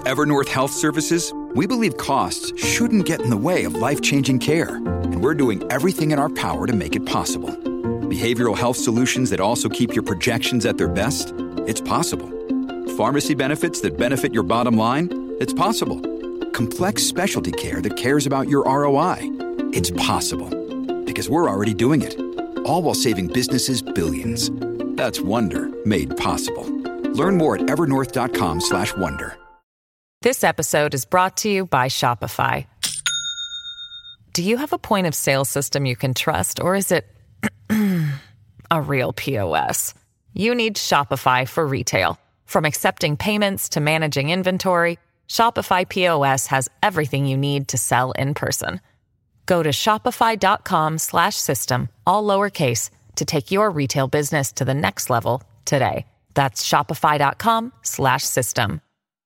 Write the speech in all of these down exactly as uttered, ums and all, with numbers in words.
Evernorth Health Services, we believe costs shouldn't get in the way of life-changing care, and we're doing everything in our power to make it possible. Behavioral health solutions that also keep your projections at their best? It's possible. Pharmacy benefits that benefit your bottom line? It's possible. Complex specialty care that cares about your R O I? It's possible. Because we're already doing it. All while saving businesses billions. That's Wonder made possible. Learn more at evernorth.com slash wonder. This episode is brought to you by Shopify. Do you have a point of sale system you can trust, or is it a real P O S? You need Shopify for retail. From accepting payments to managing inventory, Shopify P O S has everything you need to sell in person. Go to shopify.com slash system, all lowercase, to take your retail business to the next level today. That's shopify.com slash system.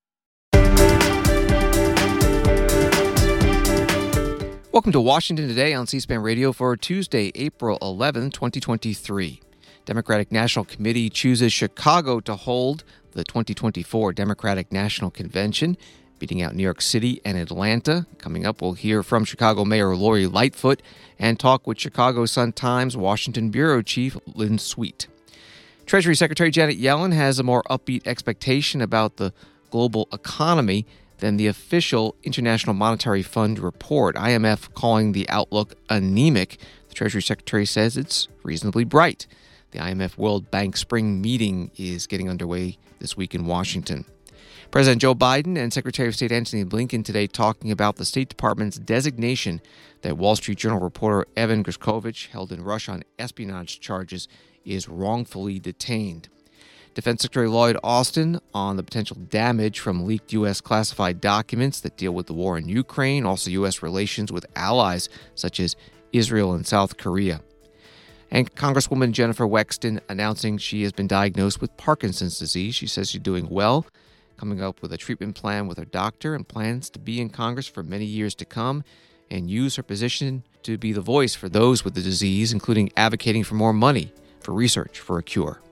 Welcome to Washington Today on C-SPAN Radio for Tuesday, April eleventh, twenty twenty-three. Democratic National Committee chooses Chicago to hold the twenty twenty-four Democratic National Convention, beating out New York City and Atlanta. Coming up, we'll hear from Chicago Mayor Lori Lightfoot and talk with Chicago Sun-Times Washington Bureau Chief Lynn Sweet. Treasury Secretary Janet Yellen has a more upbeat expectation about the global economy than the official International Monetary Fund report. I M F calling the outlook anemic. The Treasury Secretary says it's reasonably bright. The I M F World Bank spring meeting is getting underway this week in Washington. President Joe Biden and Secretary of State Antony Blinken today talking about the State Department's designation that Wall Street Journal reporter Evan Gershkovich, held in Russia on espionage charges, is wrongfully detained. Defense Secretary Lloyd Austin on the potential damage from leaked U S classified documents that deal with the war in Ukraine, also U S relations with allies such as Israel and South Korea. And Congresswoman Jennifer Wexton announcing she has been diagnosed with Parkinson's disease. She says she's doing well, coming up with a treatment plan with her doctor, and plans to be in Congress for many years to come and use her position to be the voice for those with the disease, including advocating for more money for research for a cure.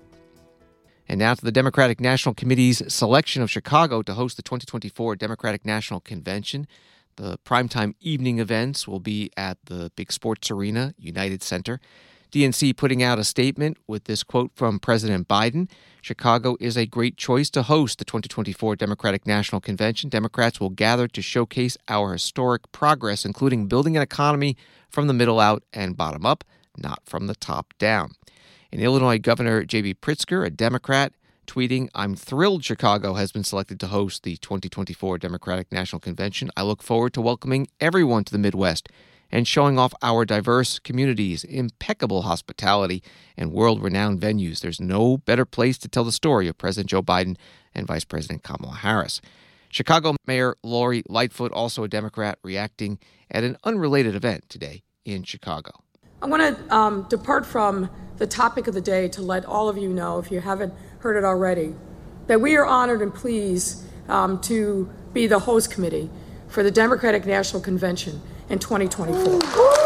And now to the Democratic National Committee's selection of Chicago to host the twenty twenty-four Democratic National Convention. The primetime evening events will be at the big sports arena, United Center. D N C putting out a statement with this quote from President Biden: "Chicago is a great choice to host the twenty twenty-four Democratic National Convention. Democrats will gather to showcase our historic progress, including building an economy from the middle out and bottom up, not from the top down." In Illinois, Governor J B Pritzker, a Democrat, tweeting, "I'm thrilled Chicago has been selected to host the twenty twenty-four Democratic National Convention. I look forward to welcoming everyone to the Midwest and showing off our diverse communities, impeccable hospitality, and world-renowned venues. There's no better place to tell the story of President Joe Biden and Vice President Kamala Harris." Chicago Mayor Lori Lightfoot, also a Democrat, reacting at an unrelated event today in Chicago. I want to um, depart from the topic of the day to let all of you know, if you haven't heard it already, that we are honored and pleased um, to be the host committee for the Democratic National Convention in twenty twenty-four.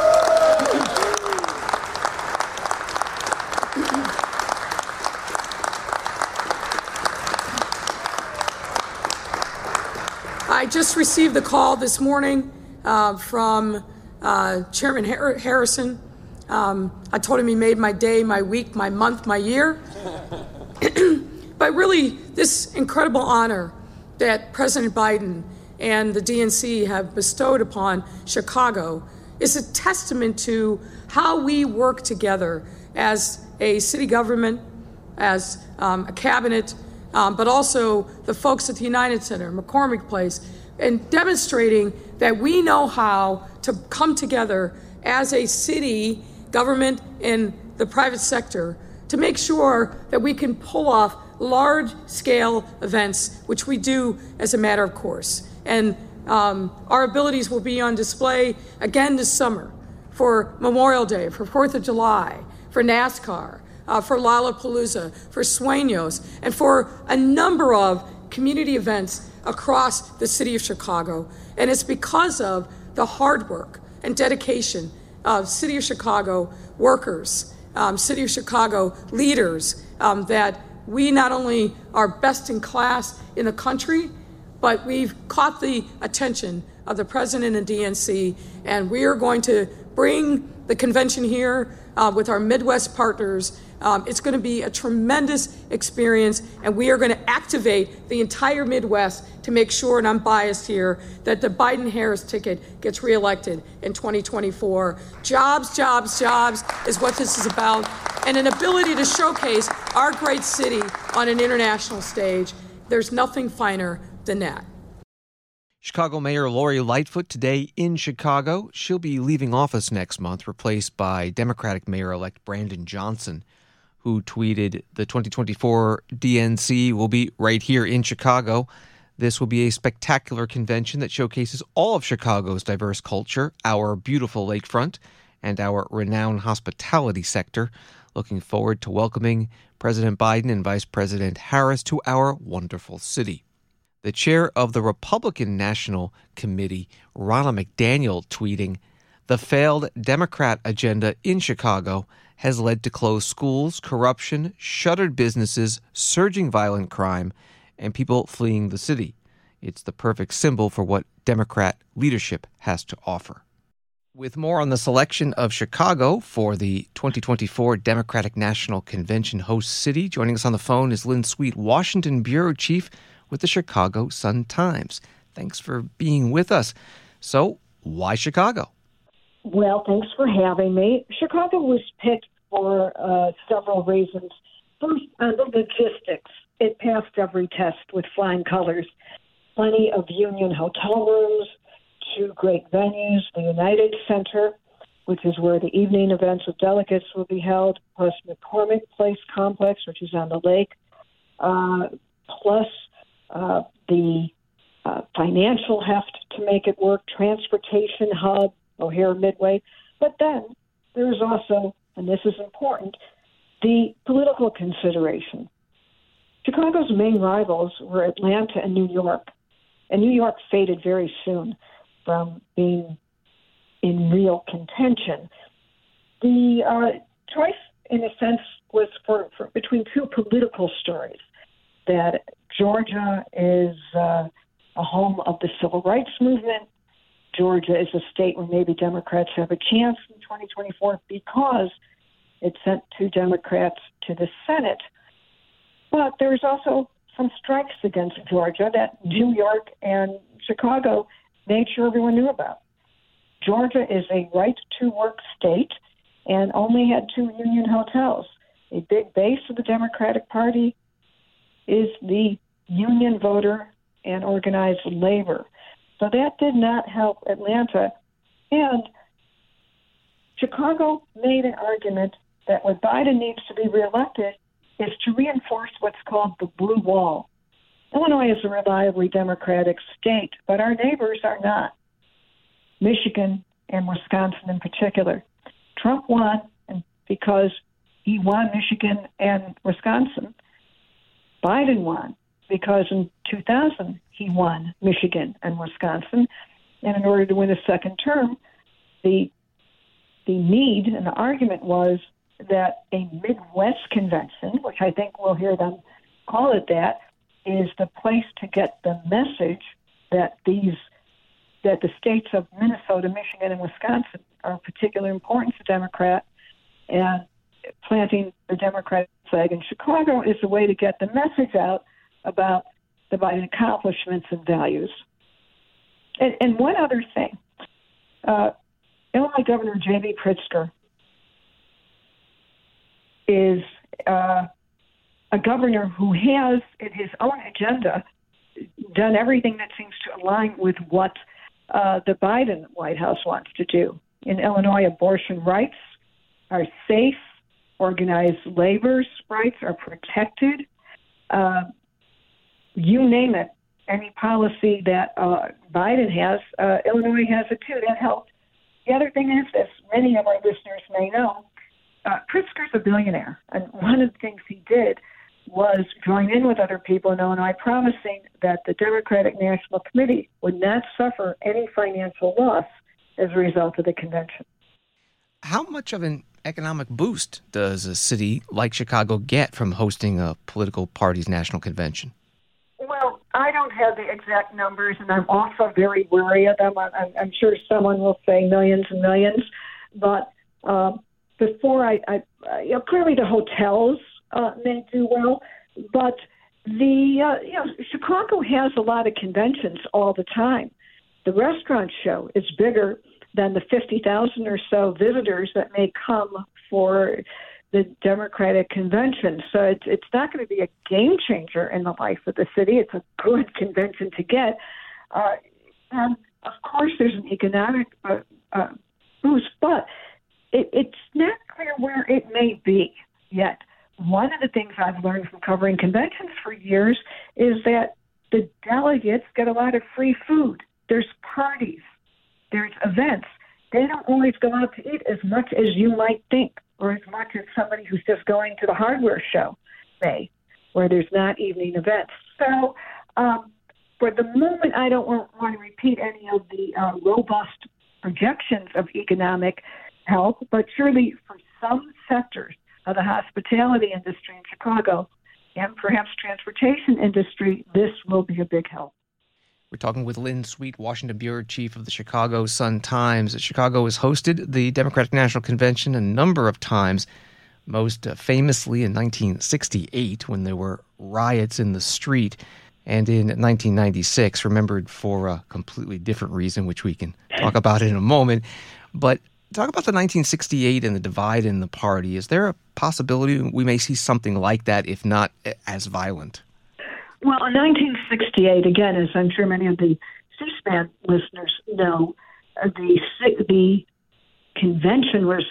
I just received the call this morning uh, from uh, Chairman Har- Harrison. Um, I told him he made my day, my week, my month, my year. But really, this incredible honor that President Biden and the D N C have bestowed upon Chicago is a testament to how we work together as a city government, as um, a cabinet, um, but also the folks at the United Center, McCormick Place, and demonstrating that we know how to come together as a city government and the private sector to make sure that we can pull off large-scale events, which we do as a matter of course. And um, our abilities will be on display again this summer for Memorial Day, for fourth of July, for NASCAR, uh, for Lollapalooza, for Sueños, and for a number of community events across the city of Chicago. And it's because of the hard work and dedication of City of Chicago workers, um, City of Chicago leaders, um, that we not only are best in class in the country, but we've caught the attention of the president and D N C, and we are going to bring the convention here uh, with our Midwest partners. Um, it's going to be a tremendous experience, and we are going to activate the entire Midwest to make sure, and I'm biased here, that the Biden-Harris ticket gets reelected in twenty twenty-four. Jobs, jobs, jobs is what this is about, and an ability to showcase our great city on an international stage. There's nothing finer than that. Chicago Mayor Lori Lightfoot today in Chicago. She'll be leaving office next month, replaced by Democratic Mayor-elect Brandon Johnson, who tweeted, "The twenty twenty-four D N C will be right here in Chicago. This will be a spectacular convention that showcases all of Chicago's diverse culture, our beautiful lakefront, and our renowned hospitality sector. Looking forward to welcoming President Biden and Vice President Harris to our wonderful city." The chair of the Republican National Committee, Ronna McDaniel, tweeting, "The failed Democrat agenda in Chicago has led to closed schools, corruption, shuttered businesses, surging violent crime, and people fleeing the city. It's the perfect symbol for what Democrat leadership has to offer." With more on the selection of Chicago for the twenty twenty-four Democratic National Convention host city, joining us on the phone is Lynn Sweet, Washington bureau chief with the Chicago Sun-Times. Thanks for being with us. So, why Chicago? Well, thanks for having me. Chicago was picked for uh, several reasons. First, on the logistics. It passed every test with flying colors. Plenty of union hotel rooms, two great venues, the United Center, which is where the evening events with delegates will be held, plus McCormick Place Complex, which is on the lake, uh, plus uh, the uh, financial heft to make it work, transportation hub, O'Hare Midway. But then there's also, and this is important, the political consideration. Chicago's main rivals were Atlanta and New York, and New York faded very soon from being in real contention. The uh, choice, in a sense, was for, for between two political stories, that Georgia is uh, a home of the civil rights movement. Georgia is a state where maybe Democrats have a chance in twenty twenty-four because it sent two Democrats to the Senate. But there's also some strikes against Georgia that New York and Chicago made sure everyone knew about. Georgia is a right-to-work state and only had two union hotels. A big base of the Democratic Party is the union voter and organized labor. So that did not help Atlanta. And Chicago made an argument that when Biden needs to be reelected is to reinforce what's called the blue wall. Illinois is a reliably Democratic state, but our neighbors are not. Michigan and Wisconsin in particular. Trump won and because he won Michigan and Wisconsin. Biden won because in two thousand he won Michigan and Wisconsin. And in order to win a second term, the the need and the argument was that a Midwest convention, which I think we'll hear them call it that, is the place to get the message that these that the states of Minnesota, Michigan, and Wisconsin are of particular importance to Democrat, and planting the Democratic flag in Chicago is a way to get the message out about the Biden accomplishments and values. And, and one other thing, uh, Illinois Governor J B Pritzker is uh, a governor who has, in his own agenda, done everything that seems to align with what uh, the Biden White House wants to do. In Illinois, abortion rights are safe. Organized labor's rights are protected. Uh, you name it, any policy that uh, Biden has, uh, Illinois has it too. That helped. The other thing is, as many of our listeners may know, uh, Pritzker's a billionaire. And one of the things he did was join in with other people in Illinois, promising that the Democratic National Committee would not suffer any financial loss as a result of the convention. How much of an economic boost does a city like Chicago get from hosting a political party's national convention? Well, I don't have the exact numbers, and I'm also very wary of them. I'm, I'm sure someone will say millions and millions, but uh, before I, I uh, you know, clearly the hotels uh, may do well, but the uh, you know Chicago has a lot of conventions all the time. The restaurant show is bigger than the fifty thousand or so visitors that may come for the Democratic convention. So it's, it's not going to be a game changer in the life of the city. It's a good convention to get. Uh, and, of course, there's an economic uh, uh, boost, but it, it's not clear where it may be yet. One of the things I've learned from covering conventions for years is that the delegates get a lot of free food. There's parties. There's events. They don't always go out to eat as much as you might think, or as much as somebody who's just going to the hardware show may, where there's not evening events. So um, for the moment, I don't want, want to repeat any of the uh, robust projections of economic health, but surely for some sectors of the hospitality industry in Chicago and perhaps transportation industry, this will be a big help. We're talking with Lynn Sweet, Washington Bureau Chief of the Chicago Sun-Times. Chicago has hosted the Democratic National Convention a number of times, most uh, famously in nineteen sixty-eight when there were riots in the street, and in nineteen ninety-six, remembered for a completely different reason, which we can talk about in a moment. But talk about the nineteen sixty-eight and the divide in the party. Is there a possibility we may see something like that, if not as violent? Well, in nineteen sixty-eight, again, as I'm sure many of the C-SPAN listeners know, uh, the the convention was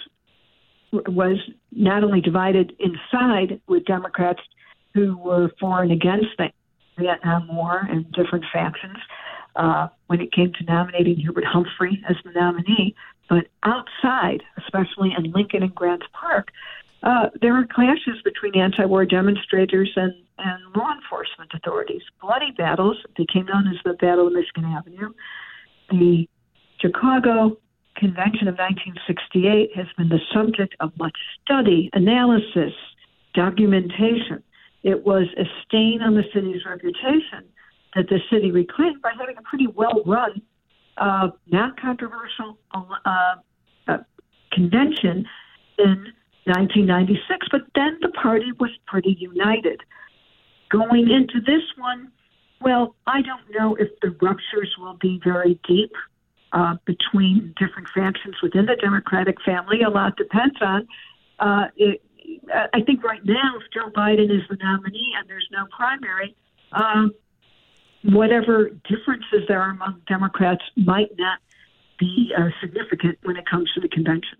was not only divided inside with Democrats who were for and against the Vietnam War and different factions uh, when it came to nominating Hubert Humphrey as the nominee, but outside, especially in Lincoln and Grants Park, uh, there were clashes between anti-war demonstrators and and law enforcement authorities, bloody battles. They came known as the Battle of Michigan Avenue. The Chicago Convention of nineteen sixty-eight has been the subject of much study, analysis, documentation. It was a stain on the city's reputation that the city reclaimed by having a pretty well-run, uh, non-controversial uh, uh, convention in nineteen ninety-six. But then the party was pretty united. Going into this one, well, I don't know if the ruptures will be very deep uh, between different factions within the Democratic family. A lot depends on uh, it. I think right now, if Joe Biden is the nominee and there's no primary, um, whatever differences there are among Democrats might not be uh, significant when it comes to the convention.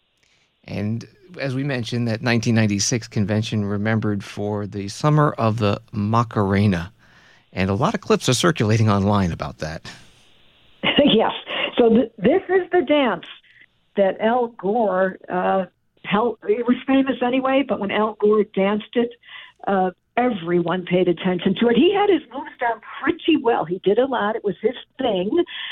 And as we mentioned, that nineteen ninety-six convention remembered for the Summer of the Macarena. And a lot of clips are circulating online about that. Yes. So th- this is the dance that Al Gore uh, held. It was famous anyway, but when Al Gore danced it, uh, everyone paid attention to it. He had his moves down pretty well. He did a lot. It was his thing.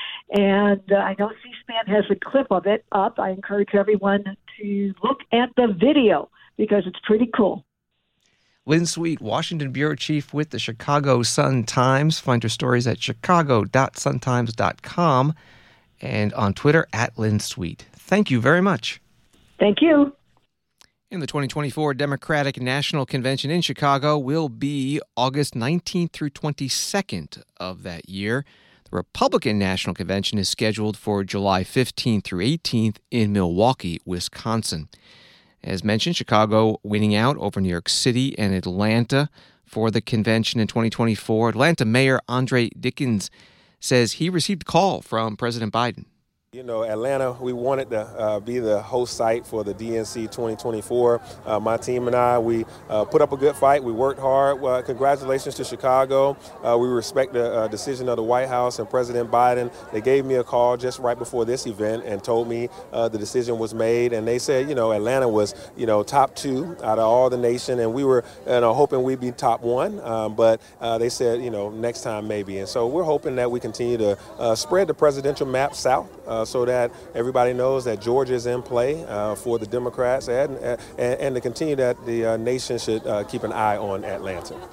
And uh, I know C-SPAN has a clip of it up. I encourage everyone to look at the video because it's pretty cool. Lynn Sweet, Washington Bureau Chief with the Chicago Sun-Times. Find her stories at chicago dot sun times dot com and on Twitter at Lynn Sweet. Thank you very much. Thank you. And the twenty twenty-four Democratic National Convention in Chicago will be August nineteenth through twenty-second of that year. The Republican National Convention is scheduled for July fifteenth through eighteenth in Milwaukee, Wisconsin. As mentioned, Chicago winning out over New York City and Atlanta for the convention in twenty twenty-four. Atlanta Mayor Andre Dickens says he received a call from President Biden. You know, Atlanta, we wanted to uh, be the host site for the D N C twenty twenty-four. Uh, my team and I, we uh, put up a good fight. We worked hard. Uh, congratulations to Chicago. Uh, we respect the uh, decision of the White House and President Biden. They gave me a call just right before this event and told me uh, the decision was made. And they said, you know, Atlanta was, you know, top two out of all the nation. And we were, you know, hoping we'd be top one. Um, but uh, they said, you know, next time maybe. And so we're hoping that we continue to uh, spread the presidential map south. Uh, so that everybody knows that Georgia is in play uh, for the Democrats and, and, and to continue that the uh, nation should uh, keep an eye on Atlanta.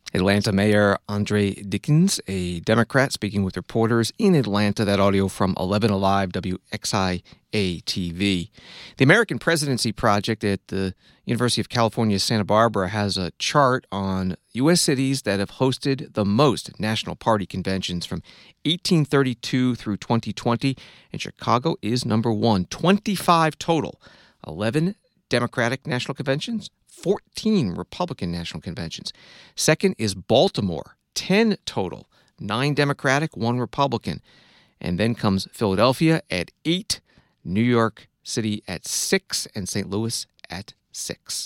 Atlanta Mayor Andre Dickens, a Democrat, speaking with reporters in Atlanta. That audio from eleven Alive, W X I A T V. The American Presidency Project at the University of California, Santa Barbara has a chart on U S cities that have hosted the most national party conventions from eighteen thirty-two through twenty twenty, and Chicago is number one, twenty-five total, eleven Democratic national conventions, fourteen Republican national conventions. Second is Baltimore, ten total, nine Democratic, one Republican. And then comes Philadelphia at eight, New York City at six, and Saint Louis at six.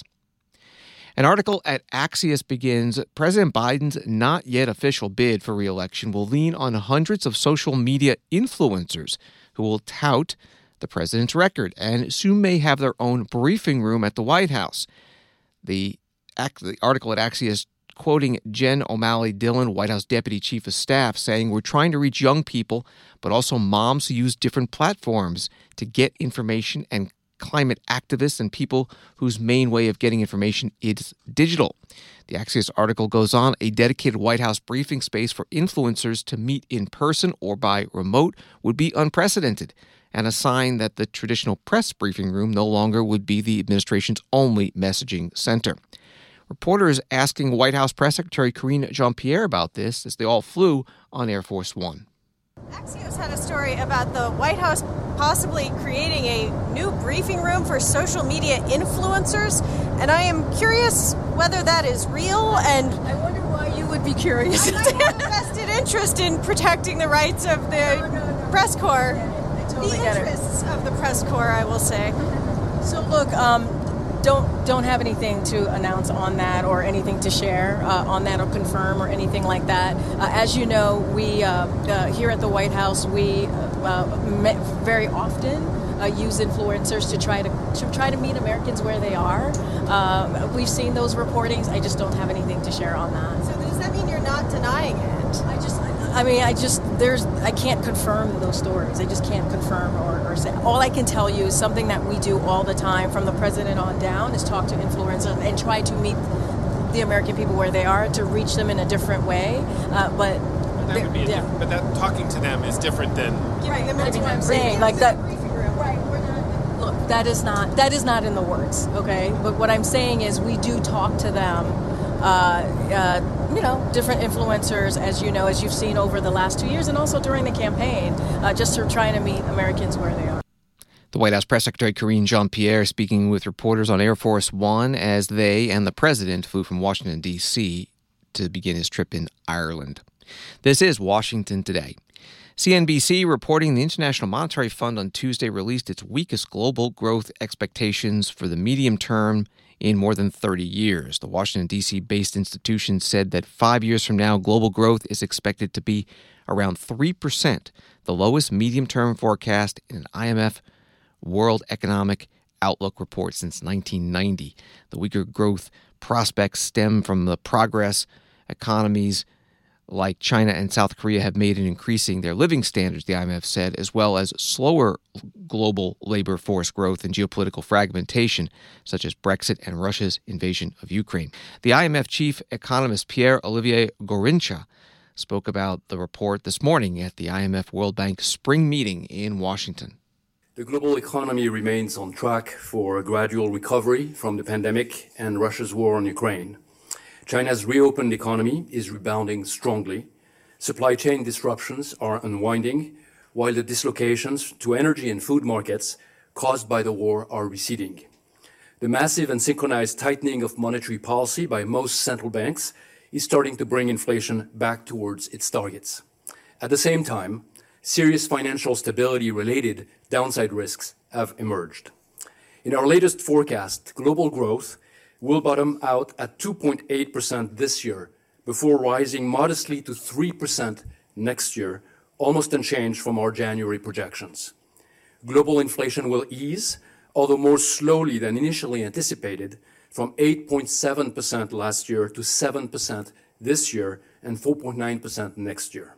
An article at Axios begins, President Biden's not yet official bid for re-election will lean on hundreds of social media influencers who will tout the president's record and soon may have their own briefing room at the White House. The, the article at Axios quoting Jen O'Malley Dillon, White House Deputy Chief of Staff, saying, "We're trying to reach young people, but also moms who use different platforms to get information, and climate activists and people whose main way of getting information is digital." The Axios article goes on, a dedicated White House briefing space for influencers to meet in person or by remote would be unprecedented, and a sign that the traditional press briefing room no longer would be the administration's only messaging center. Reporters asking White House Press Secretary Karine Jean-Pierre about this as they all flew on Air Force One. Axios had a story about the White House possibly creating a new briefing room for social media influencers, and I am curious whether that is real, and I wonder why you would be curious. I have a vested interest in protecting the rights of the no, no, no. press corps. Yeah. Totally the interests of the press corps, I will say. So look, um, don't don't have anything to announce on that or anything to share uh, on that or confirm or anything like that. Uh, as you know, we uh, uh, here at the White House, we uh, met very often uh, use influencers to try to, to try to meet Americans where they are. Uh, we've seen those reportings. I just don't have anything to share on that. So does that mean you're not denying it? I just. I mean, I just, there's, I can't confirm those stories. I just can't confirm or, or say. All I can tell you is something that we do all the time from the president on down is talk to influencers and try to meet the American people where they are, to reach them in a different way. Uh, but that would be a yeah. diff- but that talking to them is different than giving right, them that's what I'm saying. Like that. Right. We're not. Look, that is not that is not in the words. Okay. But what I'm saying is we do talk to them. Uh, uh, you know, different influencers, as you know, as you've seen over the last two years and also during the campaign, uh, just to trying to meet Americans where they are. The White House Press Secretary Karine Jean-Pierre speaking with reporters on Air Force One as they and the president flew from Washington, D C to begin his trip in Ireland. This is Washington Today. C N B C reporting the International Monetary Fund on Tuesday released its weakest global growth expectations for the medium term in more than thirty years. The Washington, D C-based institution said that five years from now, global growth is expected to be around three percent, the lowest medium-term forecast in an I M F World Economic Outlook report since nineteen ninety. The weaker growth prospects stem from the progress economies like China and South Korea have made in increasing their living standards, the I M F said, as well as slower global labor force growth and geopolitical fragmentation, such as Brexit and Russia's invasion of Ukraine. The I M F chief economist Pierre-Olivier Gorincha spoke about the report this morning at the I M F World Bank spring meeting in Washington. The global economy remains on track for a gradual recovery from the pandemic and Russia's war on Ukraine. China's reopened economy is rebounding strongly. Supply chain disruptions are unwinding, while the dislocations to energy and food markets caused by the war are receding. The massive and synchronized tightening of monetary policy by most central banks is starting to bring inflation back towards its targets. At the same time, serious financial stability-related downside risks have emerged. In our latest forecast, global growth will bottom out at two point eight percent this year, before rising modestly to three percent next year, almost unchanged from our January projections. Global inflation will ease, although more slowly than initially anticipated, from eight point seven percent last year to seven percent this year and four point nine percent next year.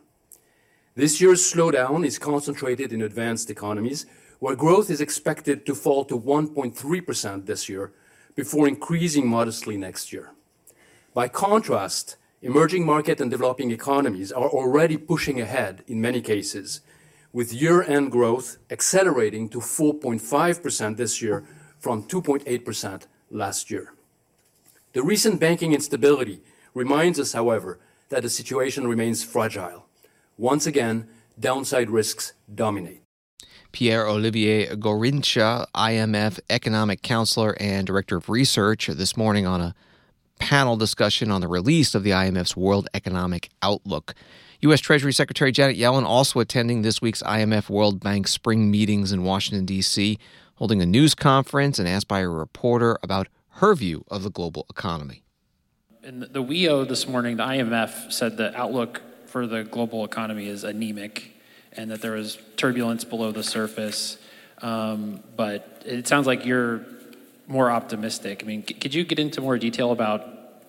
This year's slowdown is concentrated in advanced economies, where growth is expected to fall to one point three percent this year, before increasing modestly next year. By contrast, emerging market and developing economies are already pushing ahead in many cases, with year-end growth accelerating to four point five percent this year from two point eight percent last year. The recent banking instability reminds us, however, that the situation remains fragile. Once again, downside risks dominate. Pierre-Olivier Gorincha, I M F economic counselor and director of research, this morning on a panel discussion on the release of the I M F's World Economic Outlook. U S. Treasury Secretary Janet Yellen also attending this week's I M F World Bank spring meetings in Washington, D C, holding a news conference and asked by a reporter about her view of the global economy. In the W E O this morning, the I M F said the outlook for the global economy is anemic and that there is turbulence below the surface. Um, but it sounds like you're more optimistic. I mean, c- could you get into more detail about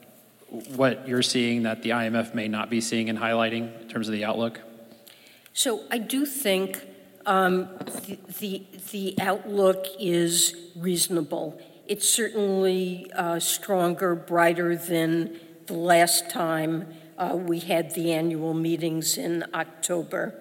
what you're seeing that the I M F may not be seeing and highlighting in terms of the outlook? So I do think um, the, the the outlook is reasonable. It's certainly uh, stronger, brighter than the last time uh, we had the annual meetings in October.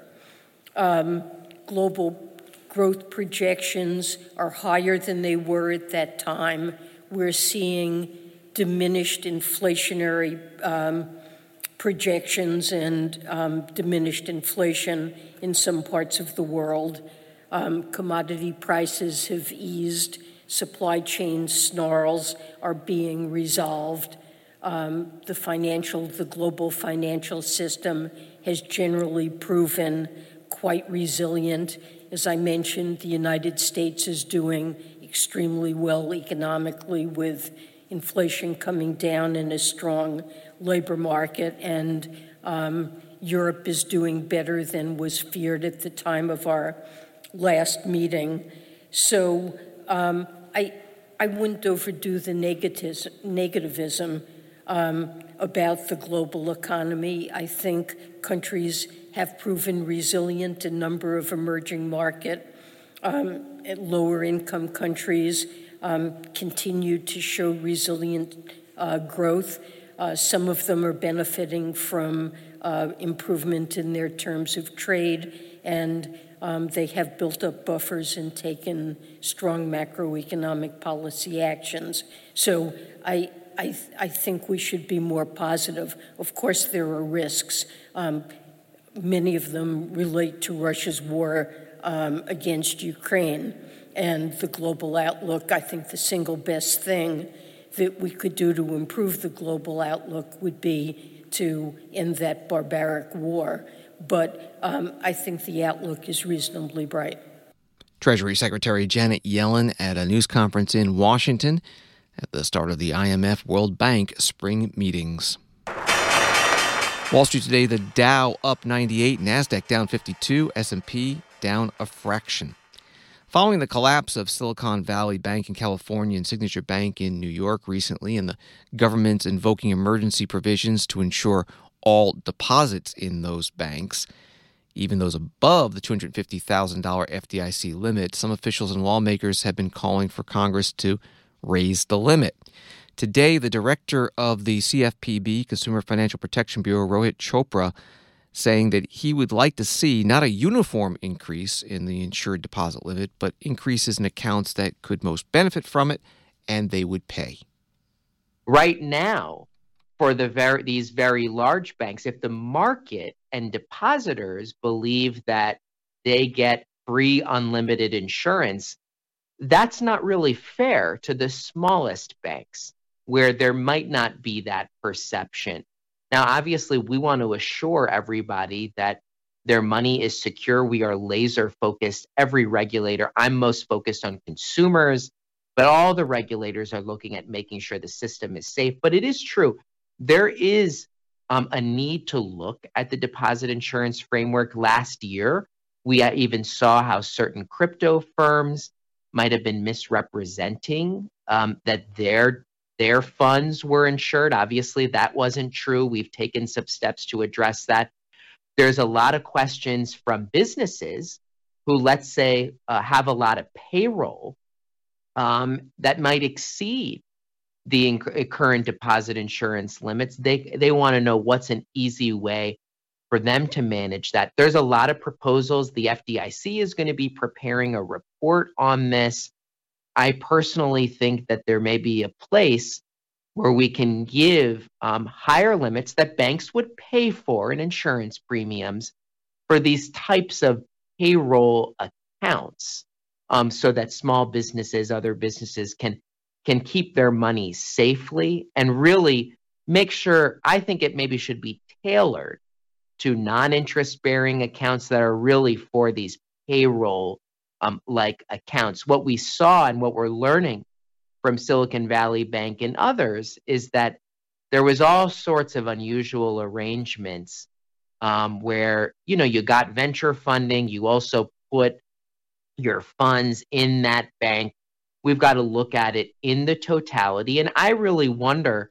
Um, global growth projections are higher than they were at that time. We're seeing diminished inflationary um, projections and um, diminished inflation in some parts of the world. Um, commodity prices have eased. Supply chain snarls are being resolved. Um, the financial, the global financial system has generally proven quite resilient. As I mentioned, the United States is doing extremely well economically with inflation coming down and a strong labor market, and um, Europe is doing better than was feared at the time of our last meeting. So um, I I wouldn't overdo the negatives, negativism um, about the global economy. I think countries have proven resilient. A number of emerging market, um, lower income countries um, continue to show resilient uh, growth. Uh, some of them are benefiting from uh, improvement in their terms of trade, and um, they have built up buffers and taken strong macroeconomic policy actions. So I, I, I think we should be more positive. Of course, there are risks. Um, Many of them relate to Russia's war um, against Ukraine and the global outlook. I think the single best thing that we could do to improve the global outlook would be to end that barbaric war. But um, I think the outlook is reasonably bright. Treasury Secretary Janet Yellen at a news conference in Washington at the start of the I M F World Bank spring meetings. Wall Street today, the Dow up ninety-eight, NASDAQ down fifty-two, S and P down a fraction. Following the collapse of Silicon Valley Bank in California and Signature Bank in New York recently, and the government's invoking emergency provisions to ensure all deposits in those banks, even those above the two hundred fifty thousand dollars F D I C limit, some officials and lawmakers have been calling for Congress to raise the limit. Today, the director of the C F P B, Consumer Financial Protection Bureau, Rohit Chopra, saying that he would like to see not a uniform increase in the insured deposit limit, but increases in accounts that could most benefit from it, and they would pay. Right now, for the very, these very large banks, if the market and depositors believe that they get free unlimited insurance, that's not really fair to the smallest banks, where there might not be that perception. Now, obviously, we want to assure everybody that their money is secure. We are laser focused. Every regulator, I'm most focused on consumers, but all the regulators are looking at making sure the system is safe. But it is true, there is um, a need to look at the deposit insurance framework. Last year, we even saw how certain crypto firms might have been misrepresenting um, that their their funds were insured. Obviously, that wasn't true. We've taken some steps to address that. There's a lot of questions from businesses who, let's say, uh, have a lot of payroll um, that might exceed the inc- current deposit insurance limits. They they want to know what's an easy way for them to manage that. There's a lot of proposals. The F D I C is going to be preparing a report on this. I personally think that there may be a place where we can give um, higher limits that banks would pay for in insurance premiums for these types of payroll accounts, um, so that small businesses, other businesses can can keep their money safely and really make sure. I think it maybe should be tailored to non-interest bearing accounts that are really for these payroll um, like accounts. What we saw and what we're learning from Silicon Valley Bank and others is that there was all sorts of unusual arrangements um, where, you know, you got venture funding, you also put your funds in that bank. We've got to look at it in the totality. And I really wonder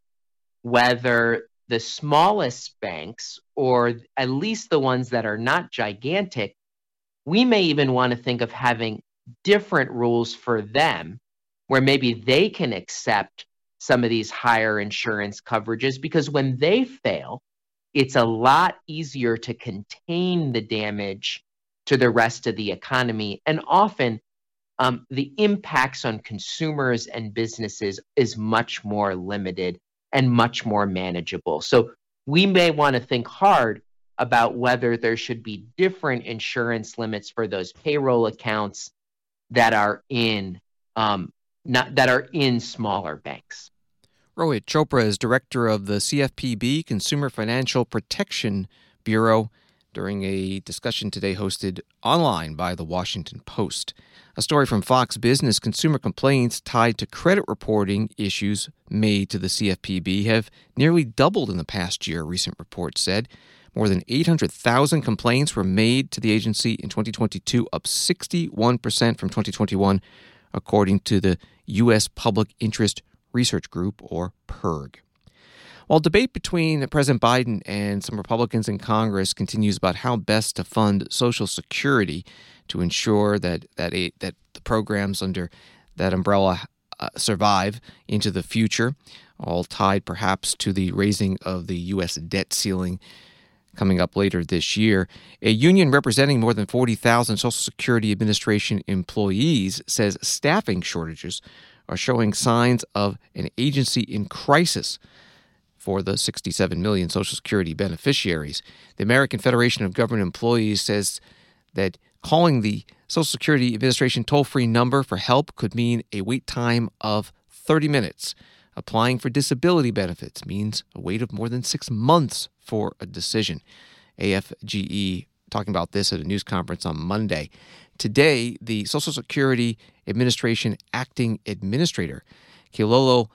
whether the smallest banks, or at least the ones that are not gigantic, we may even want to think of having different rules for them, where maybe they can accept some of these higher insurance coverages, because when they fail, it's a lot easier to contain the damage to the rest of the economy. And often um, the impacts on consumers and businesses is much more limited and much more manageable. So we may want to think hard about whether there should be different insurance limits for those payroll accounts that are in um, not that are in smaller banks. Rohit Chopra is director of the C F P B, Consumer Financial Protection Bureau, during a discussion today hosted online by The Washington Post. A story from Fox Business: consumer complaints tied to credit reporting issues made to the C F P B have nearly doubled in the past year, a recent report said. More than eight hundred thousand complaints were made to the agency in twenty twenty-two, up sixty-one percent from twenty twenty-one, according to the U S Public Interest Research Group, or P I R G. While debate between President Biden and some Republicans in Congress continues about how best to fund Social Security to ensure that that, a, that the programs under that umbrella uh, survive into the future, all tied perhaps to the raising of the U S debt ceiling coming up later this year, a union representing more than forty thousand Social Security Administration employees says staffing shortages are showing signs of an agency in crisis for the sixty-seven million Social Security beneficiaries. The American Federation of Government Employees says that calling the Social Security Administration toll-free number for help could mean a wait time of thirty minutes. Applying for disability benefits means a wait of more than six months for a decision. A F G E talking about this at a news conference on Monday. Today, the Social Security Administration acting administrator, Kilolo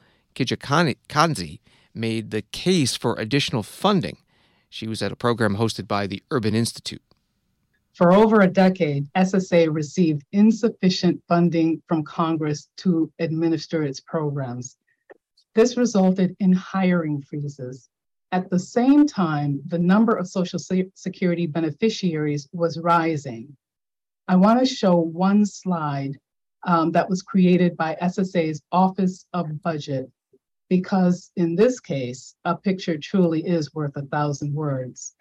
Kijakanzi, made the case for additional funding. She was at a program hosted by the Urban Institute. For over a decade, S S A received insufficient funding from Congress to administer its programs. This resulted in hiring freezes. At the same time, the number of Social Security beneficiaries was rising. I want to show one slide um, that was created by S S A's Office of Budget, because in this case, a picture truly is worth a thousand words.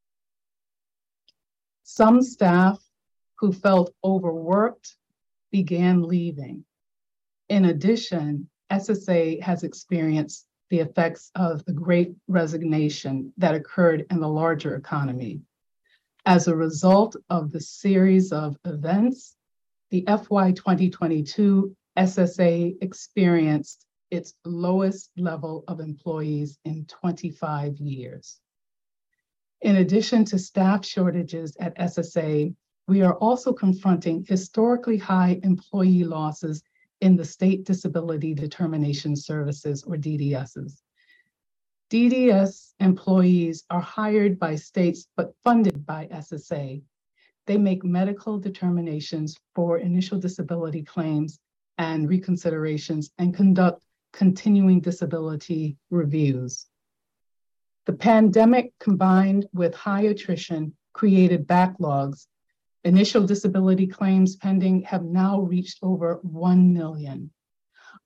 Some staff who felt overworked began leaving. In addition, S S A has experienced the effects of the Great Resignation that occurred in the larger economy. As a result of the series of events, the F Y twenty twenty-two S S A experienced its lowest level of employees in twenty-five years. In addition to staff shortages at S S A, we are also confronting historically high employee losses in the State Disability Determination Services, or D D Ss. D D S employees are hired by states but funded by S S A. They make medical determinations for initial disability claims and reconsiderations and conduct continuing disability reviews. The pandemic, combined with high attrition, created backlogs. Initial disability claims pending have now reached over one million.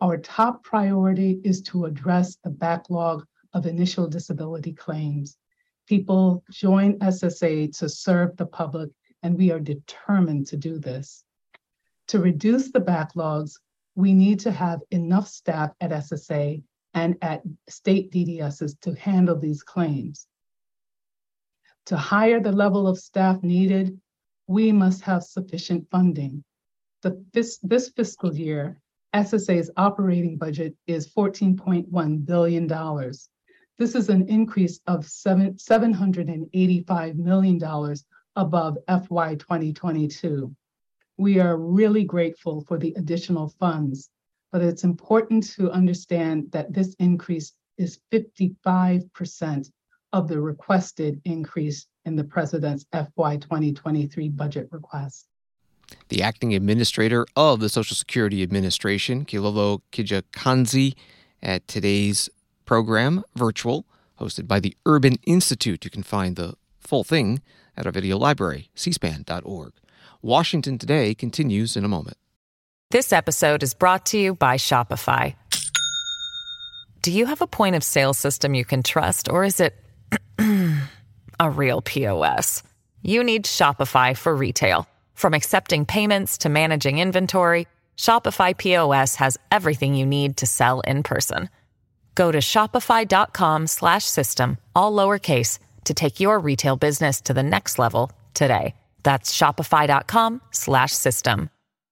Our top priority is to address the backlog of initial disability claims. People join S S A to serve the public, and we are determined to do this. To reduce the backlogs, we need to have enough staff at S S A and at state D D Ss to handle these claims. To hire the level of staff needed, we must have sufficient funding. The, this, this fiscal year, S S A's operating budget is fourteen point one billion dollars. This is an increase of seven, seven hundred eighty-five million dollars above F Y twenty twenty-two. We are really grateful for the additional funds, but it's important to understand that this increase is fifty-five percent of the requested increase in the President's F Y twenty twenty-three budget request. The acting administrator of the Social Security Administration, Kilolo Kijakanzi, at today's program, Virtual, hosted by the Urban Institute. You can find the full thing at our video library, c span dot org. Washington Today continues in a moment. This episode is brought to you by Shopify. Do you have a point of sale system you can trust, or is it a real P O S? You need Shopify for retail. From accepting payments to managing inventory, Shopify P O S has everything you need to sell in person. Go to shopify.com slash system, all lowercase, to take your retail business to the next level today. That's shopify.com slash system.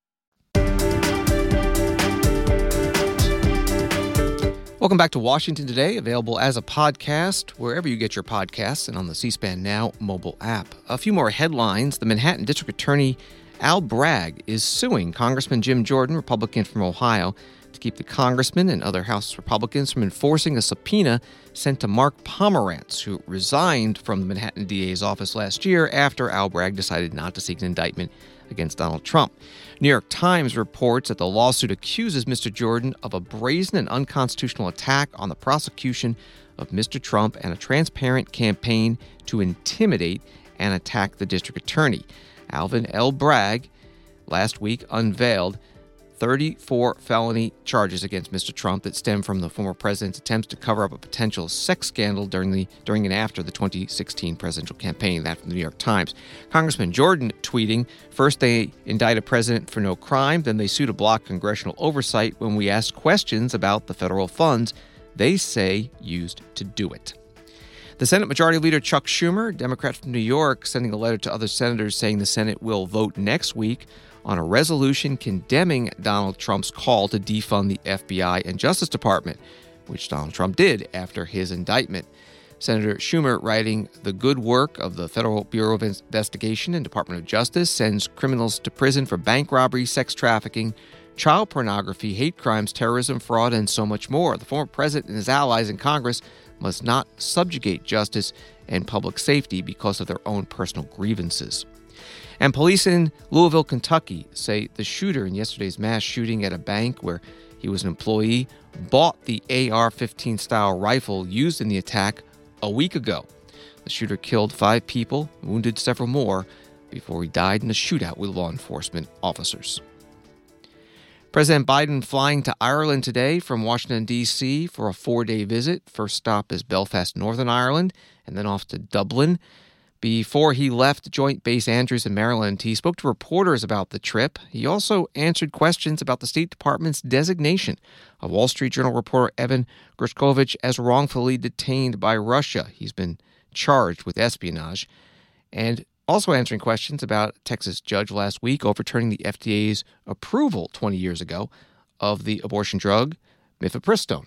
Welcome back to Washington Today, available as a podcast wherever you get your podcasts and on the C-SPAN Now mobile app. A few more headlines. The Manhattan District Attorney Al Bragg is suing Congressman Jim Jordan, Republican from Ohio, to keep the congressman and other House Republicans from enforcing a subpoena sent to Mark Pomerantz, who resigned from the Manhattan D A's office last year after Al Bragg decided not to seek an indictment against Donald Trump. New York Times reports that the lawsuit accuses Mister Jordan of a brazen and unconstitutional attack on the prosecution of Mister Trump and a transparent campaign to intimidate and attack the district attorney. Alvin L. Bragg last week unveiled thirty-four felony charges against Mister Trump that stem from the former president's attempts to cover up a potential sex scandal during the during and after the twenty sixteen presidential campaign. That from the New York Times. Congressman Jordan tweeting, "First they indict a president for no crime, then they sue to block congressional oversight when we ask questions about the federal funds they say used to do it." The Senate Majority Leader Chuck Schumer, Democrat from New York, sending a letter to other senators saying the Senate will vote next week on a resolution condemning Donald Trump's call to defund the F B I and Justice Department, which Donald Trump did after his indictment. Senator Schumer, writing, "The good work of the Federal Bureau of Investigation and Department of Justice sends criminals to prison for bank robbery, sex trafficking, child pornography, hate crimes, terrorism, fraud, and so much more. The former president and his allies in Congress must not subjugate justice and public safety because of their own personal grievances." And police in Louisville, Kentucky say the shooter in yesterday's mass shooting at a bank where he was an employee bought the A R fifteen style rifle used in the attack a week ago. The shooter killed five people, wounded several more, before he died in a shootout with law enforcement officers. President Biden flying to Ireland today from Washington, D C for a four-day visit. First stop is Belfast, Northern Ireland, and then off to Dublin. Before he left Joint Base Andrews in Maryland, he spoke to reporters about the trip. He also answered questions about the State Department's designation of Wall Street Journal reporter Evan Gershkovich as wrongfully detained by Russia. He's been charged with espionage. And also answering questions about a Texas judge last week overturning the F D A's approval twenty years ago of the abortion drug mifepristone.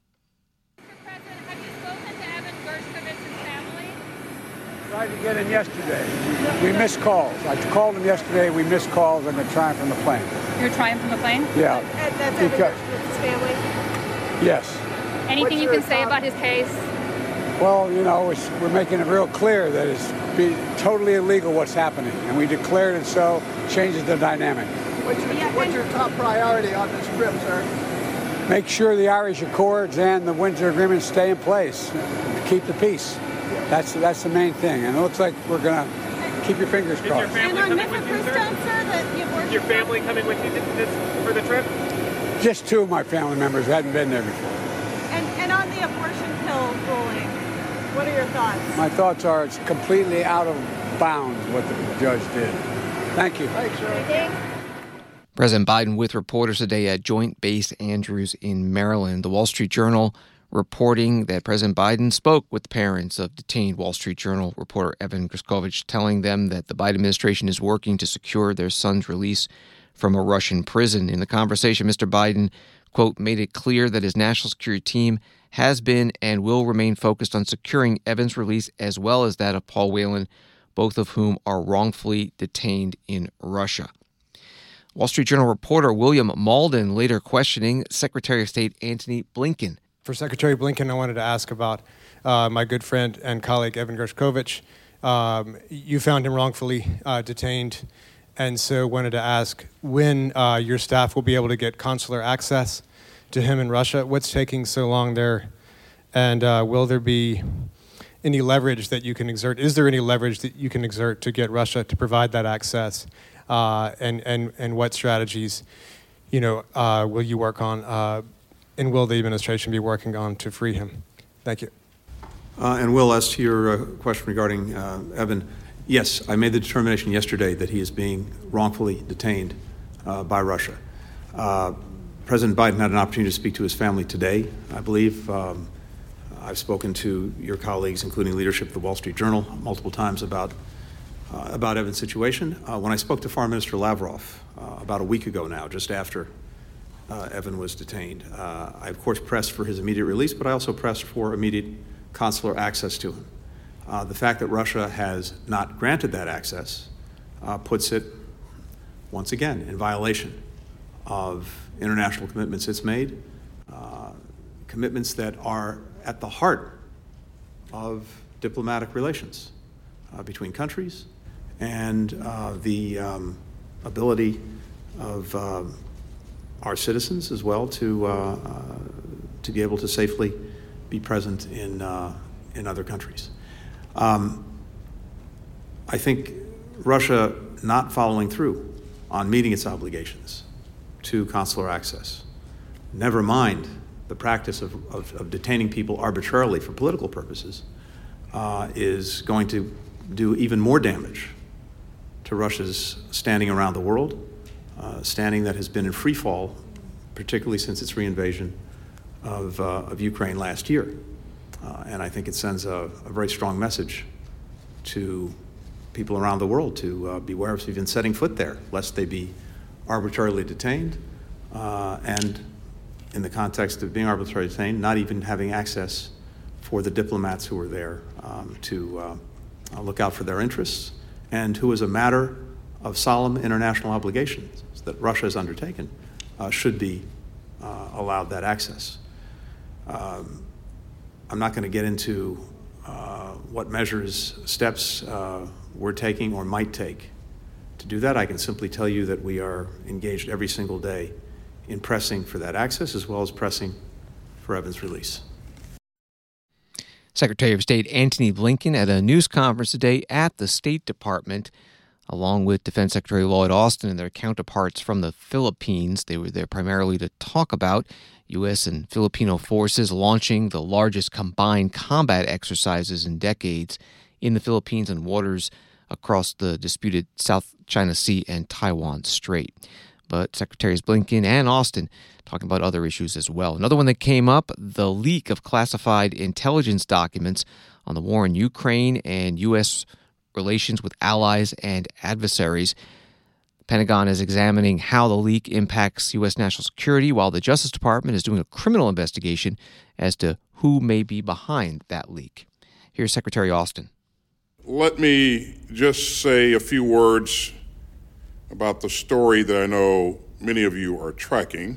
Tried to get in yesterday. We missed calls. I called him yesterday. We missed calls. I'm going to try him from the plane. You're trying from the plane? Yeah. That's Evan Gershkovich's family? Yes. Anything you can say about his case? Well, you know, it's, we're making it real clear that it's be totally illegal what's happening, and we declared it so. Changes the dynamic. What's your, what's your top priority on this trip, sir? Make sure the Irish Accords and the Windsor Agreement stay in place. Keep the peace. That's that's the main thing, and it looks like we're gonna keep your fingers crossed. Is your family coming with you, sir? Is your family coming with you this, for the trip? just two of my family members hadn't been there before. And, and on the abortion pill ruling, what are your thoughts? My thoughts are it's completely out of bounds what the judge did. Thank you. Thanks, sir. President Biden with reporters today at Joint Base Andrews in Maryland. The Wall Street Journal reporting that President Biden spoke with the parents of detained Wall Street Journal reporter Evan Gershkovich, telling them that the Biden administration is working to secure their son's release from a Russian prison. In the conversation, Mister Biden, quote, made it clear that his national security team has been and will remain focused on securing Evan's release as well as that of Paul Whelan, both of whom are wrongfully detained in Russia. Wall Street Journal reporter William Malden later questioning Secretary of State Antony Blinken. For Secretary Blinken, I wanted to ask about uh, my good friend and colleague Evan Gershkovich. Um, you found him wrongfully uh, detained, and so wanted to ask when uh, your staff will be able to get consular access to him in Russia. What's taking so long there, and uh, will there be any leverage that you can exert? Is there any leverage that you can exert to get Russia to provide that access? Uh, and, and, and what strategies, you know, uh, will you work on, uh, and will the administration be working on to free him? Thank you. Uh, and Will, as to your uh, question regarding uh, Evan, yes, I made the determination yesterday that he is being wrongfully detained uh, by Russia. Uh, President Biden had an opportunity to speak to his family today, I believe. Um, I've spoken to your colleagues, including leadership of the Wall Street Journal, multiple times about Uh, about Evan's situation. Uh, when I spoke to Foreign Minister Lavrov uh, about a week ago now, just after uh, Evan was detained, uh, I of course pressed for his immediate release, but I also pressed for immediate consular access to him. Uh, the fact that Russia has not granted that access uh, puts it, once again, in violation of international commitments it's made, uh, commitments that are at the heart of diplomatic relations uh, between countries, and uh, the um, ability of uh, our citizens as well to uh, uh, to be able to safely be present in uh, in other countries. Um, I think Russia not following through on meeting its obligations to consular access, never mind the practice of, of, of detaining people arbitrarily for political purposes, uh, is going to do even more damage to Russia's standing around the world, uh, standing that has been in free fall, particularly since its reinvasion of, uh, of Ukraine last year. Uh, and I think it sends a, a very strong message to people around the world to uh, beware of even setting foot there, lest they be arbitrarily detained, uh, and in the context of being arbitrarily detained, not even having access for the diplomats who are there um, to uh, look out for their interests, and who, as a matter of solemn international obligations that Russia has undertaken, uh, should be uh, allowed that access. Um, I'm not going to get into uh, what measures, steps uh, we're taking or might take to do that. I can simply tell you that we are engaged every single day in pressing for that access, as well as pressing for Evan's release. Secretary of State Antony Blinken at a news conference today at the State Department, along with Defense Secretary Lloyd Austin and their counterparts from the Philippines. They were there primarily to talk about U S and Filipino forces launching the largest combined combat exercises in decades in the Philippines and waters across the disputed South China Sea and Taiwan Strait. But Secretaries Blinken and Austin talking about other issues as well. Another one that came up, the leak of classified intelligence documents on the war in Ukraine and U S relations with allies and adversaries. The Pentagon is examining how the leak impacts U S national security, while the Justice Department is doing a criminal investigation as to who may be behind that leak. Here's Secretary Austin. Let me just say a few words about the story that I know many of you are tracking.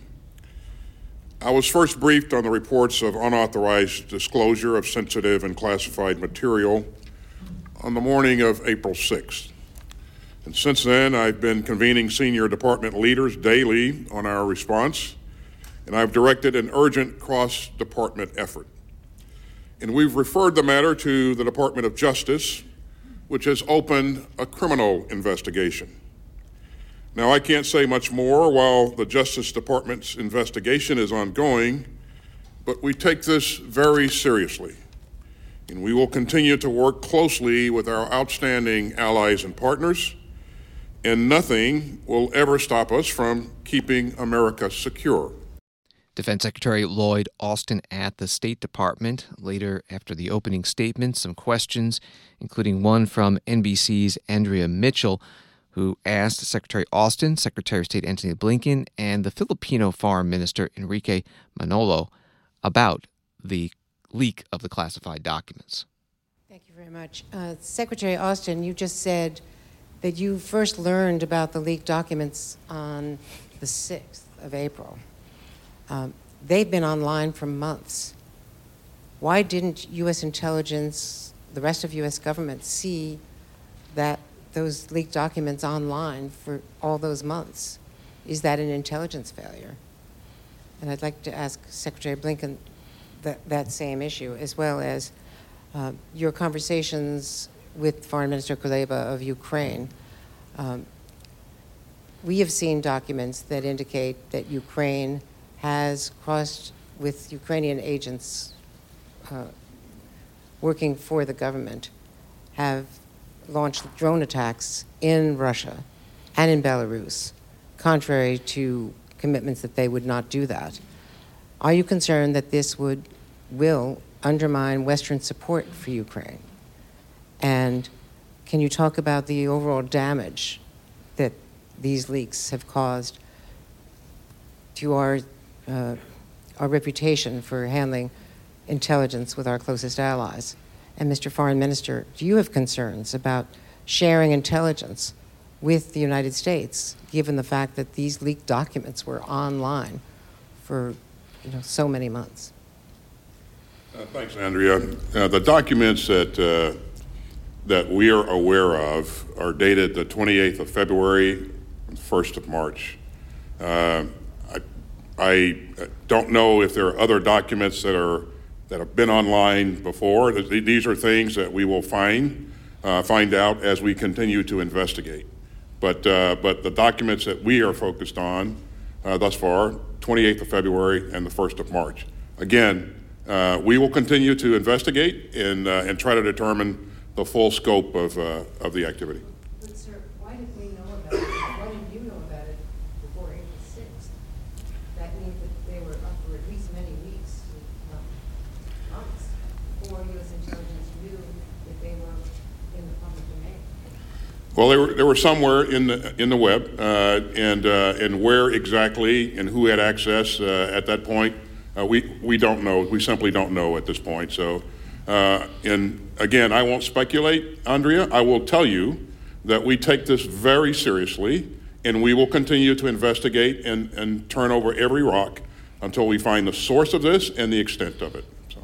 I was first briefed on the reports of unauthorized disclosure of sensitive and classified material on the morning of April sixth. And since then, I've been convening senior department leaders daily on our response, and I've directed an urgent cross-department effort. And we've referred the matter to the Department of Justice, which has opened a criminal investigation. Now, I can't say much more while the Justice Department's investigation is ongoing, but we take this very seriously, and we will continue to work closely with our outstanding allies and partners, and nothing will ever stop us from keeping America secure. Defense Secretary Lloyd Austin at the State Department. Later, after the opening statement, some questions, including one from N B C's Andrea Mitchell, who asked Secretary Austin, Secretary of State Antony Blinken, and the Filipino Foreign Minister Enrique Manolo about the leak of the classified documents. Thank you very much. Uh, Secretary Austin, you just said that you first learned about the leaked documents on the sixth of April. Um, they've been online for months. Why didn't U S intelligence, the rest of U S government, see that those leaked documents online for all those months? Is that an intelligence failure? And I'd like to ask Secretary Blinken that, that same issue, as well as uh, your conversations with Foreign Minister Kuleba of Ukraine. Um, we have seen documents that indicate that Ukraine has crossed with Ukrainian agents uh, working for the government, have launched drone attacks in Russia and in Belarus, contrary to commitments that they would not do that. Are you concerned that this would, will undermine Western support for Ukraine? And can you talk about the overall damage that these leaks have caused to our, uh, our reputation for handling intelligence with our closest allies? And Mister Foreign Minister, do you have concerns about sharing intelligence with the United States, given the fact that these leaked documents were online for you know, so many months? Uh, thanks, Andrea. Uh, the documents that uh, that we are aware of are dated the twenty-eighth of February and first of March. Uh, I, I don't know if there are other documents that are that have been online before. These are things that we will find uh, find out as we continue to investigate. But uh, but the documents that we are focused on uh, thus far, twenty-eighth of February and the first of March. Again, uh, we will continue to investigate and uh, and try to determine the full scope of uh, of the activity. But sir, why did we know about it? Why didn't you know about it before April sixth? That means that they were up for at least many weeks, not months, before U S intelligence knew that they were in the public domain. Well, they were they were somewhere in the in the web, uh, and uh, and where exactly and who had access uh, at that point, uh, we we don't know. We simply don't know at this point. So. Uh, and again, I won't speculate, Andrea. I will tell you that we take this very seriously, and we will continue to investigate and, and turn over every rock until we find the source of this and the extent of it. So.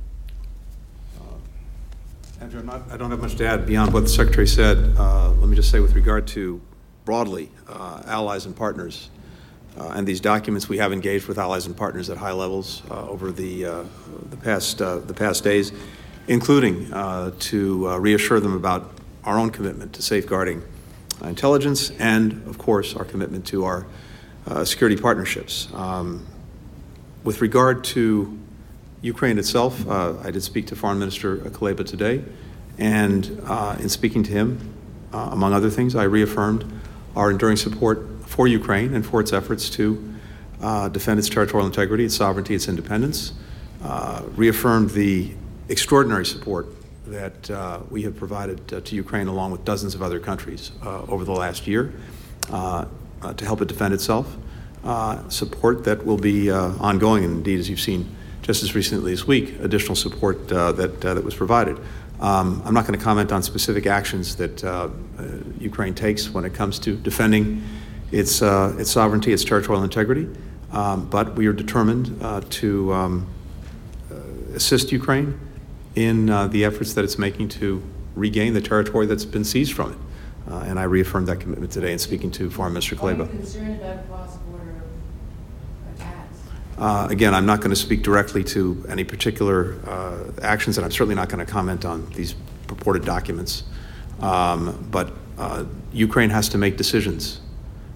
Uh, Andrew, I'm not, I don't have much to add beyond what the Secretary said. Uh, let me just say with regard to broadly uh, allies and partners, Uh, and these documents, we have engaged with allies and partners at high levels uh, over the uh, the past uh, the past days, including uh, to uh, reassure them about our own commitment to safeguarding uh, intelligence and, of course, our commitment to our uh, security partnerships. Um, with regard to Ukraine itself, uh, I did speak to Foreign Minister Kuleba today, and uh, in speaking to him, uh, among other things, I reaffirmed our enduring support for Ukraine and for its efforts to uh, defend its territorial integrity, its sovereignty, its independence, uh, reaffirmed the extraordinary support that uh, we have provided uh, to Ukraine along with dozens of other countries uh, over the last year uh, uh, to help it defend itself, uh, support that will be uh, ongoing, and indeed, as you've seen just as recently this week, additional support uh, that, uh, that was provided. Um, I'm not going to comment on specific actions that uh, uh, Ukraine takes when it comes to defending its, uh, its sovereignty, its territorial integrity, um, but we are determined uh, to um, uh, assist Ukraine in uh, the efforts that it's making to regain the territory that's been seized from it. Uh, and I reaffirmed that commitment today in speaking to Foreign Minister Kuleba. Are you concerned about cross-border attacks? Uh, again, I'm not going to speak directly to any particular uh, actions, and I'm certainly not going to comment on these purported documents. Um, but uh, Ukraine has to make decisions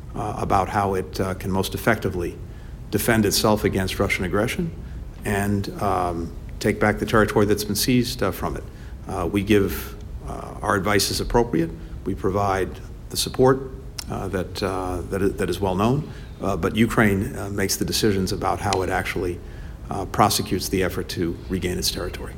uh, about how it uh, can most effectively defend itself against Russian aggression and um, take back the territory that's been seized uh, from it. Uh, we give uh, our advice is appropriate. We provide the support uh, that, uh, that, is, that is well known, uh, but Ukraine uh, makes the decisions about how it actually uh, prosecutes the effort to regain its territory.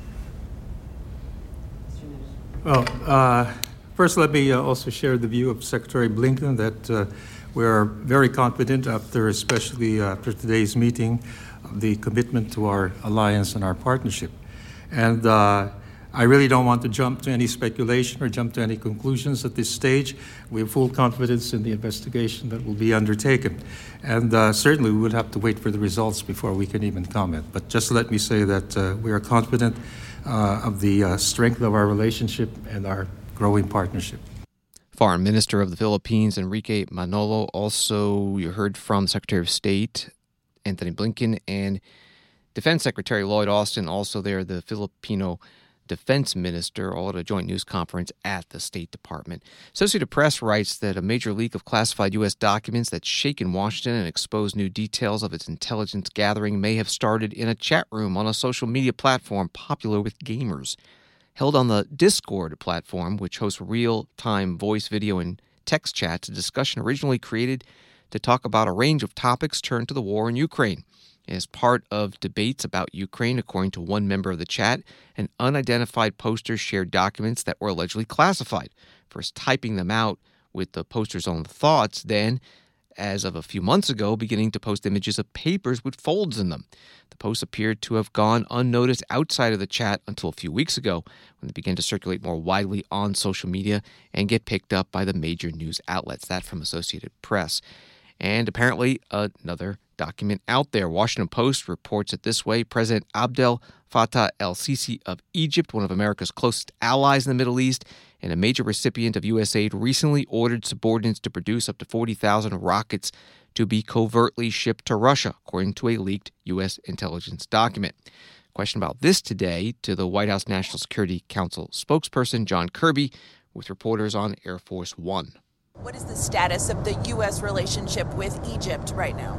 Well, uh, first let me uh, also share the view of Secretary Blinken that uh, we are very confident after, especially after today's meeting, of the commitment to our alliance and our partnership. And uh, I really don't want to jump to any speculation or jump to any conclusions at this stage. We have full confidence in the investigation that will be undertaken. And uh, certainly we would have to wait for the results before we can even comment. But just let me say that uh, we are confident uh, of the uh, strength of our relationship and our growing partnership. Foreign Minister of the Philippines, Enrique Manolo. Also, you heard from Secretary of State Antony Blinken and Defense Secretary Lloyd Austin, also there, the Filipino Defense Minister, all at a joint news conference at the State Department. Associated Press writes that a major leak of classified U S documents that's shaken Washington and exposed new details of its intelligence gathering may have started in a chat room on a social media platform popular with gamers. Held on the Discord platform, which hosts real-time voice, video, and text chats, a discussion originally created to talk about a range of topics turned to the war in Ukraine. As part of debates about Ukraine, according to one member of the chat, an unidentified poster shared documents that were allegedly classified, first typing them out with the poster's own thoughts, then, as of a few months ago, beginning to post images of papers with folds in them. The posts appeared to have gone unnoticed outside of the chat until a few weeks ago, when they began to circulate more widely on social media and get picked up by the major news outlets. That from Associated Press. And apparently another document out there. Washington Post reports it this way. President Abdel Fattah el-Sisi of Egypt, one of America's closest allies in the Middle East and a major recipient of U S aid, recently ordered subordinates to produce up to forty thousand rockets to be covertly shipped to Russia, according to a leaked U S intelligence document. Question about this today to the White House National Security Council spokesperson John Kirby with reporters on Air Force One. What is the status of the U S relationship with Egypt right now?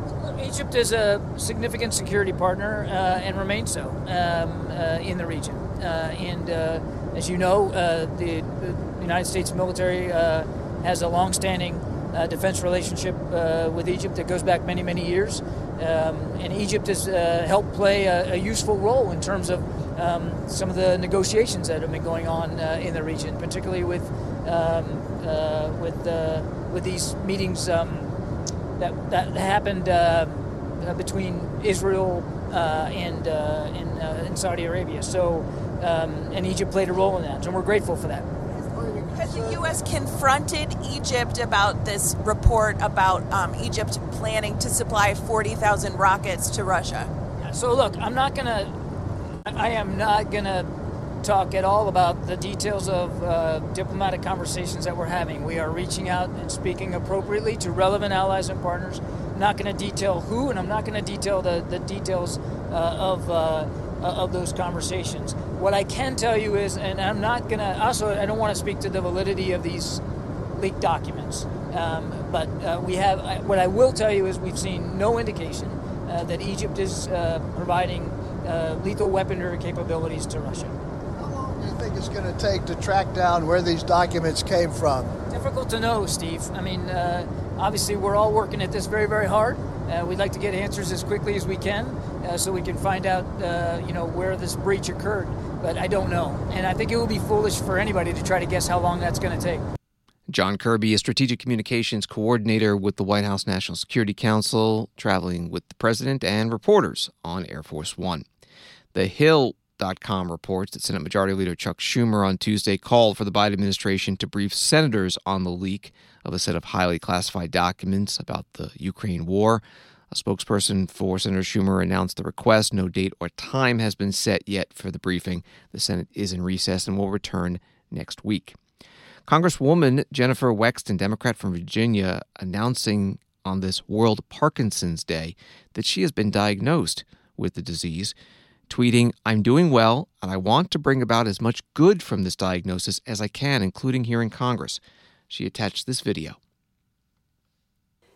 Egypt is a significant security partner uh, and remains so um, uh, in the region. Uh, and uh, as you know, uh, the, the United States military uh, has a long-standing uh, defense relationship uh, with Egypt that goes back many, many years. Um, and Egypt has uh, helped play a, a useful role in terms of um, some of the negotiations that have been going on uh, in the region, particularly with um, uh, with uh, with these meetings um, that that happened uh, between Israel uh, and uh, and, uh, and Saudi Arabia. So um, and Egypt played a role in that, and we're grateful for that. Has the U S confronted Egypt about this report about um, Egypt planning to supply forty thousand rockets to Russia? So look, I'm not gonna, I am not gonna talk at all about the details of uh, diplomatic conversations that we're having. We are reaching out and speaking appropriately to relevant allies and partners. I'm not going to detail who, and I'm not going to detail the, the details uh, of uh, of those conversations. What I can tell you is, and I'm not going to, also I don't want to speak to the validity of these leaked documents, um, but uh, we have, what I will tell you is we've seen no indication uh, that Egypt is uh, providing uh, lethal weaponry capabilities to Russia. Do you think it's going to take to track down where these documents came from? Difficult to know, Steve. I mean, uh, obviously we're all working at this very, very hard. Uh, we'd like to get answers as quickly as we can uh, so we can find out, uh, you know, where this breach occurred. But I don't know. And I think it would be foolish for anybody to try to guess how long that's going to take. John Kirby, a strategic communications coordinator with the White House National Security Council, traveling with the president and reporters on Air Force One. The Hill dot com reports that Senate Majority Leader Chuck Schumer on Tuesday called for the Biden administration to brief senators on the leak of a set of highly classified documents about the Ukraine war. A spokesperson for Senator Schumer announced the request. No date or time has been set yet for the briefing. The Senate is in recess and will return next week. Congresswoman Jennifer Wexton, Democrat from Virginia, announcing on this World Parkinson's Day that she has been diagnosed with the disease, tweeting, "I'm doing well, and I want to bring about as much good from this diagnosis as I can, including here in Congress." She attached this video.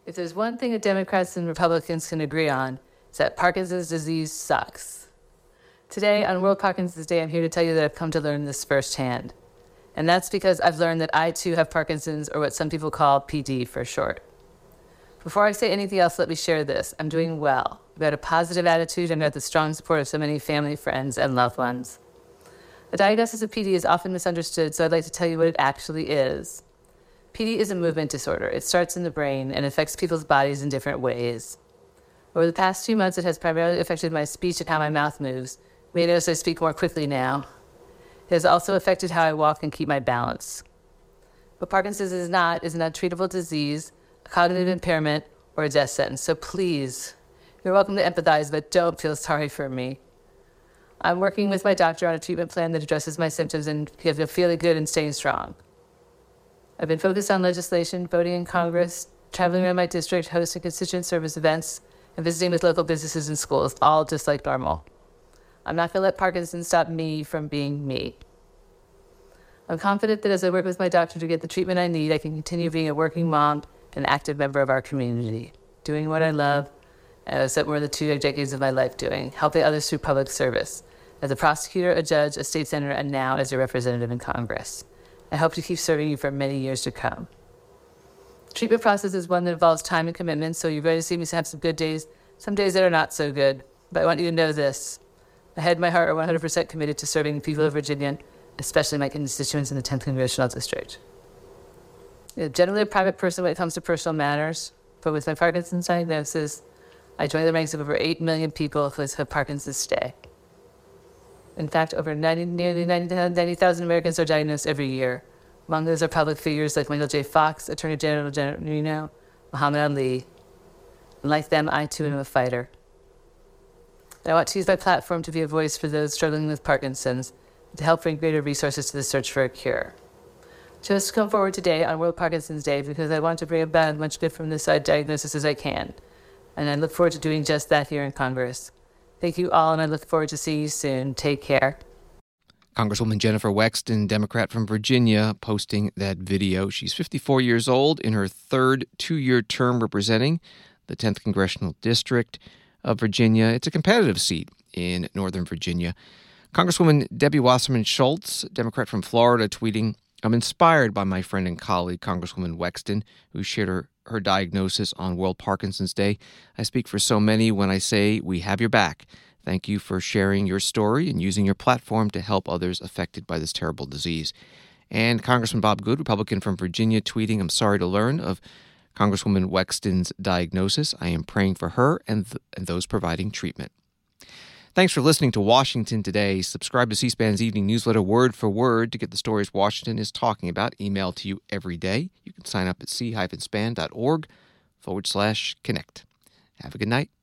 If there's one thing that Democrats and Republicans can agree on, it's that Parkinson's disease sucks. Today, on World Parkinson's Day, I'm here to tell you that I've come to learn this firsthand. And that's because I've learned that I too have Parkinson's, or what some people call P D for short. Before I say anything else, let me share this. I'm doing well. I've got a positive attitude and got the strong support of so many family, friends, and loved ones. A diagnosis of P D is often misunderstood, so I'd like to tell you what it actually is. P D is a movement disorder. It starts in the brain and affects people's bodies in different ways. Over the past few months, it has primarily affected my speech and how my mouth moves. You may notice I speak more quickly now. It has also affected how I walk and keep my balance. What Parkinson's is not is an untreatable disease, a cognitive impairment, or a death sentence. So please, you're welcome to empathize, but don't feel sorry for me. I'm working with my doctor on a treatment plan that addresses my symptoms and gives me feeling good and staying strong. I've been focused on legislation, voting in Congress, traveling around my district, hosting constituent service events, and visiting with local businesses and schools, all just like normal. I'm not going to let Parkinson's stop me from being me. I'm confident that as I work with my doctor to get the treatment I need, I can continue being a working mom and an active member of our community, doing what I love, and I've spent more than two decades of my life doing, helping others through public service, as a prosecutor, a judge, a state senator, and now as a representative in Congress. I hope to keep serving you for many years to come. The treatment process is one that involves time and commitment, so you're going to see me have some good days, some days that are not so good. But I want you to know this. My head and my heart are one hundred percent committed to serving the people of Virginia, especially my constituents in the tenth Congressional District. I'm generally a private person when it comes to personal matters, but with my Parkinson's diagnosis, I join the ranks of over eight million people who have Parkinson's today. In fact, over ninety, nearly ninety thousand Americans are diagnosed every year. Among those are public figures like Michael J. Fox, Attorney General General Reno, Muhammad Ali. And like them, I too am a fighter. And I want to use my platform to be a voice for those struggling with Parkinson's, to help bring greater resources to the search for a cure. I chose to come forward today on World Parkinson's Day because I want to bring about as much good from this diagnosis as I can. And I look forward to doing just that here in Congress. Thank you all, and I look forward to seeing you soon. Take care. Congresswoman Jennifer Wexton, Democrat from Virginia, posting that video. She's fifty-four years old, in her third two-year term representing the tenth Congressional District of Virginia. It's a competitive seat in Northern Virginia. Congresswoman Debbie Wasserman Schultz, Democrat from Florida, tweeting, "I'm inspired by my friend and colleague, Congresswoman Wexton, who shared her, her diagnosis on World Parkinson's Day. I speak for so many when I say we have your back. Thank you for sharing your story and using your platform to help others affected by this terrible disease." And Congressman Bob Good, Republican from Virginia, tweeting, "I'm sorry to learn of Congresswoman Wexton's diagnosis. I am praying for her and, th- and those providing treatment." Thanks for listening to Washington Today. Subscribe to C-SPAN's evening newsletter word for word to get the stories Washington is talking about emailed to you every day. You can sign up at c-span.org forward slash connect. Have a good night.